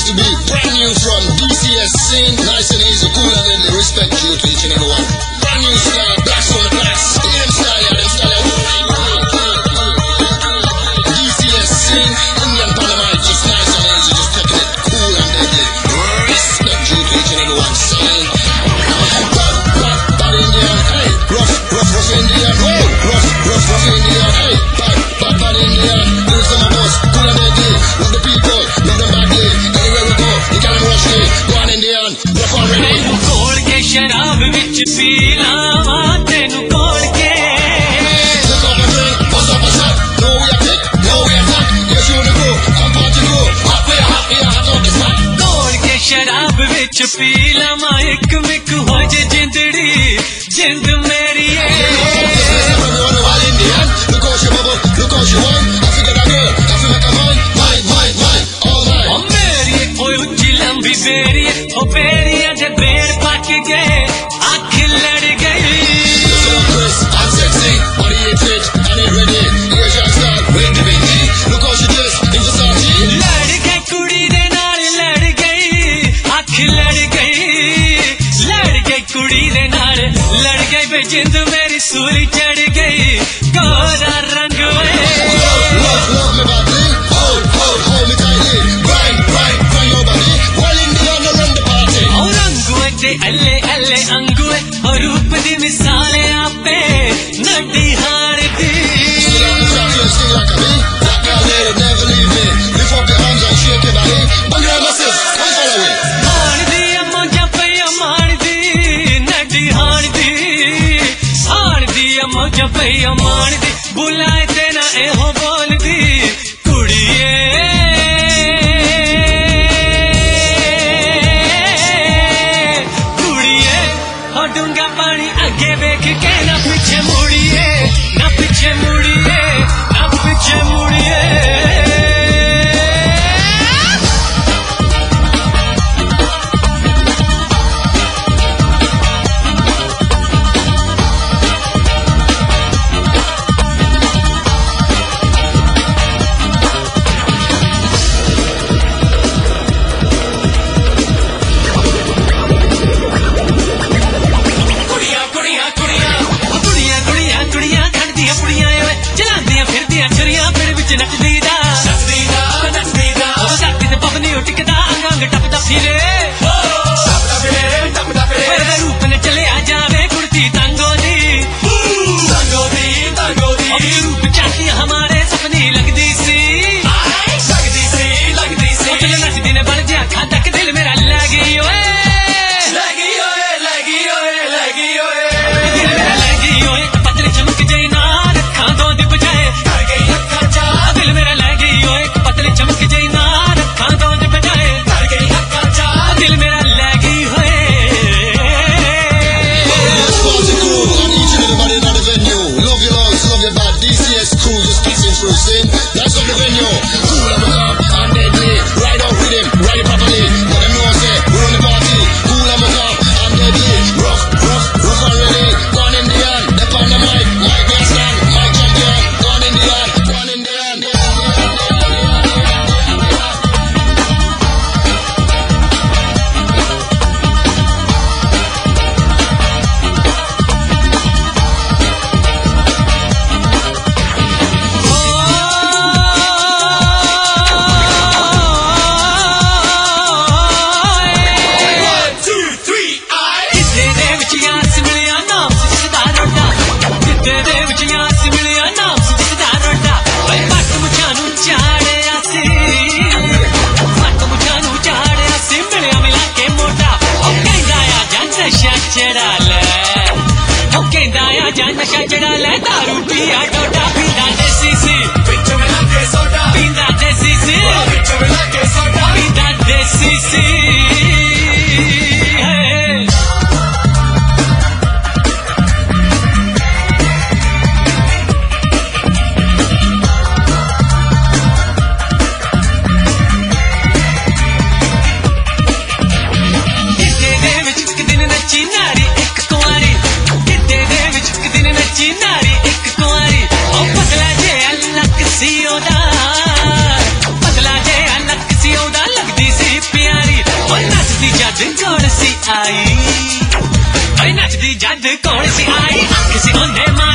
to be brand new from DCS scene. Nice and easy, cool and deadly. Respect you to each and every one. Brand new style, blacks on the blacks. Them style, yeah, them style. DCS scene, Indian Panamite, just nice and easy, just taking it cool and deadly. Respect you to each and every one. Sign. Bad Indian, hey. Rough Indian, hey. Rough Indian, hey. Bad Indian. Lose them a boss, cool and deadly. Love the people, love them badly. Anywhere we go, you can't rush me. Go on Indian, rough already. कोड़ के शराब विच P लावा तेनू कोड़ के Look up and drink, bust up a shot. No we attack, no we attack. Yes you wanna go, I'm party go. Hot way, hot up the spot. कोड़ के शराब विच P लावा एक Mick हो जे जिंदड़ी जिंद मेरी है Everyone all Indian. Look how she bubble, look how she whine. I figure that girl, I feel like a mine, all mine. ओ मेरी ओए उच्ची लंबी बेरी ओ बेरी अजे बेर पाक गए आँख लड़ गई Listen up Chris, I'm sexy. Body ain't fit, I ain't ready. Asian style, wait the baby. Look how she dressed in Versace. लड़ गई कुड़ी दे नाल लड़ गई आँख लड़ गई कुड़ी दे नाल लड़ गई बे जिंद मेरी सूली चढ़ गई गोरा रंग Love me badly. Hold me tightly. Grind your body. While Indian will run the party. और अंगुए ते अल्ले अल्ले अंगुए और रूप दी मिसाल आपे नड्डी हार दी Still on the track, you sing like a bee. That girl lady never leave me. Lift up your arms and shake your body. Bang your massive, come follow me. मान दी अम्मो जपैया मान दी नड्डी हार दी अम्मो जपैया मान दी बुलाए ते ना एहो बोल दी कुड़िए डूंगा पानी आगे देख के ना पीछे मुड़िए ना पीछे मुड़िए ना पीछे मुड़िए That's up the venue. Cool and calm and deadly. Ride out with him, ride it properly. Let them know say we're on the party. Cool and calm and deadly. Rough already. Gone Indian, step on the mic. Mic last stand, mic champion. Gone Indian, gone Indian. नशा चढ़ा ले दारू पिया टोटा पींदा देसी सी pitch में लाके सोडा पींदा देसी सी पिच में लाके सोडा पींदा देसी सी नारी एक कुंवारी दी जद कौन सी आई किसी ओंधे